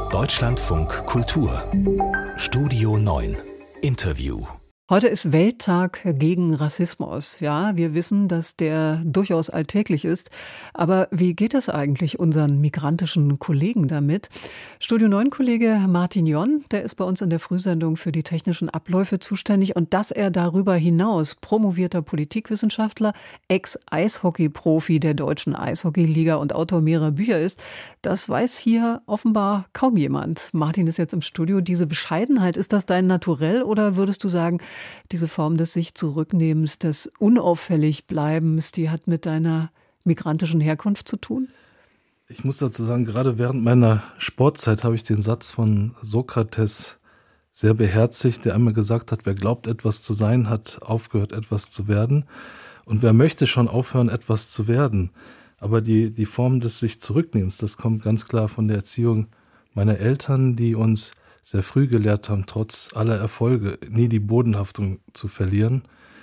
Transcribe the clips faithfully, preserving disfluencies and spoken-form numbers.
Deutschlandfunk Kultur Studio neun Interview. Heute ist Welttag gegen Rassismus. Ja, wir wissen, dass der durchaus alltäglich ist. Aber wie geht es eigentlich unseren migrantischen Kollegen damit? Studio neun-Kollege Martin Jonn, der ist bei uns in der Frühsendung für die technischen Abläufe zuständig. Und dass er darüber hinaus promovierter Politikwissenschaftler, Ex-Eishockey-Profi der Deutschen Eishockeyliga und Autor mehrerer Bücher ist, das weiß hier offenbar kaum jemand. Martin ist jetzt im Studio. Diese Bescheidenheit, ist das dein Naturell oder würdest du sagen, diese Form des sich Zurücknehmens, des Unauffälligbleibens, die hat mit deiner migrantischen Herkunft zu tun? Ich muss dazu sagen, gerade während meiner Sportzeit habe ich den Satz von Sokrates sehr beherzigt, der einmal gesagt hat, wer glaubt, etwas zu sein, hat aufgehört, etwas zu werden. Und wer möchte schon aufhören, etwas zu werden? Aber die, die Form des sich Zurücknehmens, das kommt ganz klar von der Erziehung meiner Eltern, die uns sehr früh gelehrt haben, trotz aller Erfolge nie die Bodenhaftung zu verlieren.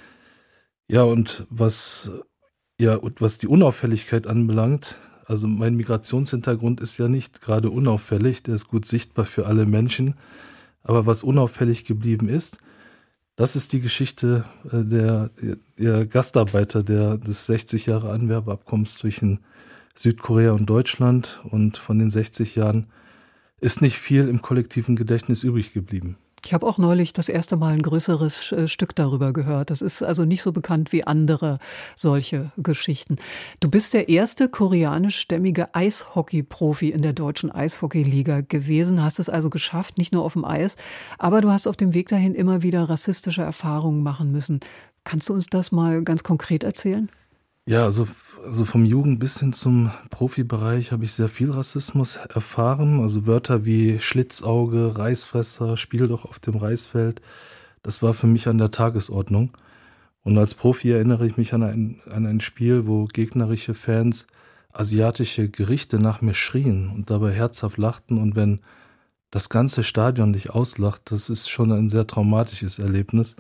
Ja, und was, ja, und was die Unauffälligkeit anbelangt, also mein Migrationshintergrund ist ja nicht gerade unauffällig, der ist gut sichtbar für alle Menschen. Aber was unauffällig geblieben ist, das ist die Geschichte der, der Gastarbeiter der, des sechzig Jahre Anwerbeabkommens zwischen Südkorea und Deutschland. Und von den sechzig Jahren ist nicht viel im kollektiven Gedächtnis übrig geblieben. Ich habe auch neulich das erste Mal ein größeres äh, Stück darüber gehört. Das ist also nicht so bekannt wie andere solche Geschichten. Du bist der erste koreanischstämmige Eishockey-Profi in der Deutschen Eishockeyliga gewesen, hast es also geschafft, nicht nur auf dem Eis, aber du hast auf dem Weg dahin immer wieder rassistische Erfahrungen machen müssen. Kannst du uns das mal ganz konkret erzählen? Ja, also, also vom Jugend bis hin zum Profibereich habe ich sehr viel Rassismus erfahren. Also Wörter wie Schlitzauge, Reißfresser, Spiel doch auf dem Reisfeld, das war für mich an der Tagesordnung. Und als Profi erinnere ich mich an ein, an ein Spiel, wo gegnerische Fans asiatische Gerichte nach mir schrien und dabei herzhaft lachten. Und wenn das ganze Stadion dich auslacht, das ist schon ein sehr traumatisches Erlebnis.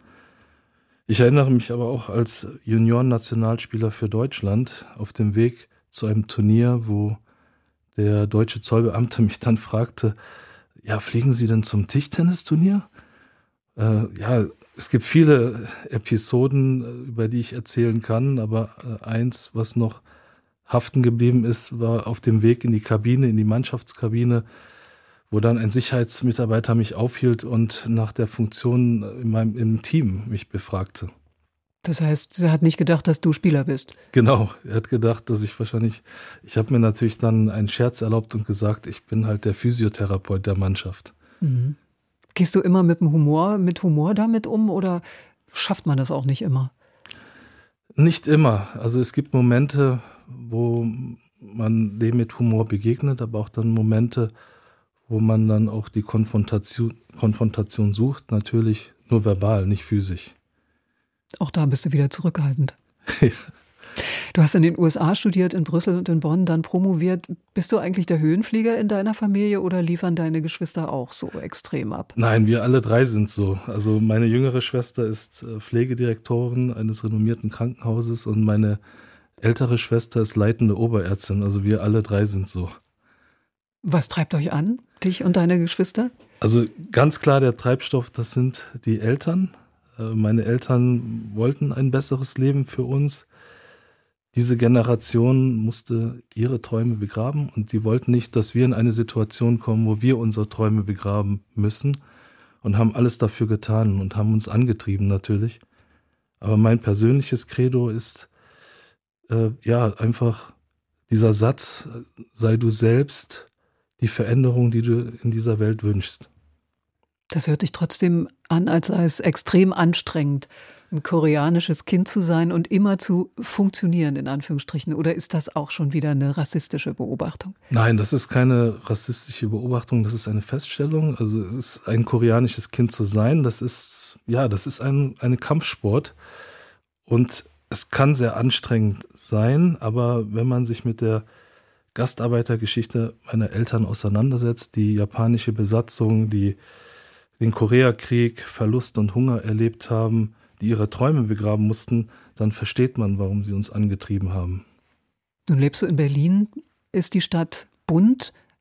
Ich erinnere mich aber auch als Junioren-Nationalspieler für Deutschland auf dem Weg zu einem Turnier, wo der deutsche Zollbeamte mich dann fragte, ja, fliegen Sie denn zum Tischtennisturnier? Äh, ja, es gibt viele Episoden, über die ich erzählen kann, aber äh, eins, was noch haften geblieben ist, war auf dem Weg in die Kabine, in die Mannschaftskabine, wo dann ein Sicherheitsmitarbeiter mich aufhielt und nach der Funktion in meinem im Team mich befragte. Das heißt, er hat nicht gedacht, dass du Spieler bist? Genau, er hat gedacht, dass ich wahrscheinlich, ich habe mir natürlich dann einen Scherz erlaubt und gesagt, ich bin halt der Physiotherapeut der Mannschaft. Mhm. Gehst du immer mit dem Humor, mit Humor damit um oder schafft man das auch nicht immer? Nicht immer. Also es gibt Momente, wo man dem mit Humor begegnet, aber auch dann Momente, wo man dann auch die Konfrontation, Konfrontation sucht, natürlich nur verbal, nicht physisch. Auch da bist du wieder zurückhaltend. Du hast in den U S A studiert, in Brüssel und in Bonn, dann promoviert. Bist du eigentlich der Höhenflieger in deiner Familie oder liefern deine Geschwister auch so extrem ab? Nein, wir alle drei sind so. Also meine jüngere Schwester ist Pflegedirektorin eines renommierten Krankenhauses und meine ältere Schwester ist leitende Oberärztin. Also wir alle drei sind so. Was treibt euch an, dich und deine Geschwister? Also ganz klar der Treibstoff, das sind die Eltern. Meine Eltern wollten ein besseres Leben für uns. Diese Generation musste ihre Träume begraben und die wollten nicht, dass wir in eine Situation kommen, wo wir unsere Träume begraben müssen und haben alles dafür getan und haben uns angetrieben natürlich. Aber mein persönliches Credo ist äh, ja einfach dieser Satz, sei du selbst die Veränderung, die du in dieser Welt wünschst. Das hört sich trotzdem an, als sei es extrem anstrengend, ein koreanisches Kind zu sein und immer zu funktionieren, in Anführungsstrichen. Oder ist das auch schon wieder eine rassistische Beobachtung? Nein, das ist keine rassistische Beobachtung, das ist eine Feststellung. Also es ist ein koreanisches Kind zu sein, das ist, ja, das ist ein, eine Kampfsport. Und es kann sehr anstrengend sein, aber wenn man sich mit der Gastarbeitergeschichte meiner Eltern auseinandersetzt, die japanische Besatzung, die den Koreakrieg, Verlust und Hunger erlebt haben, die ihre Träume begraben mussten, dann versteht man, warum sie uns angetrieben haben. Nun lebst du in Berlin. Ist die Stadt bunt?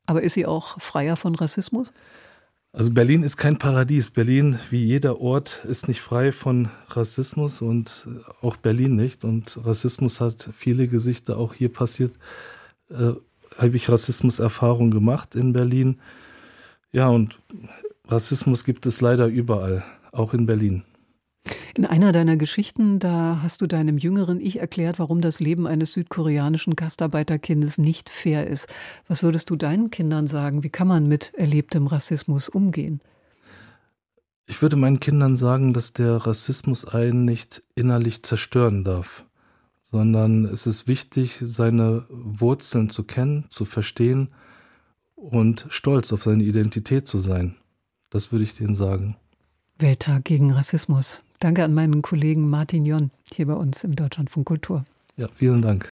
Aber ist sie auch freier von Rassismus? Also Berlin ist kein Paradies. Berlin, wie jeder Ort, ist nicht frei von Rassismus und auch Berlin nicht. Und Rassismus hat viele Gesichter. Auch hier passiert, äh, habe ich Rassismuserfahrung gemacht in Berlin. Ja, und Rassismus gibt es leider überall, auch in Berlin. In einer deiner Geschichten, da hast du deinem jüngeren Ich erklärt, warum das Leben eines südkoreanischen Gastarbeiterkindes nicht fair ist. Was würdest du deinen Kindern sagen? Wie kann man mit erlebtem Rassismus umgehen? Ich würde meinen Kindern sagen, dass der Rassismus einen nicht innerlich zerstören darf, sondern es ist wichtig, seine Wurzeln zu kennen, zu verstehen und stolz auf seine Identität zu sein. Das würde ich denen sagen. Welttag gegen Rassismus. Danke an meinen Kollegen Martin Jonn hier bei uns im Deutschlandfunk Kultur. Ja, vielen Dank.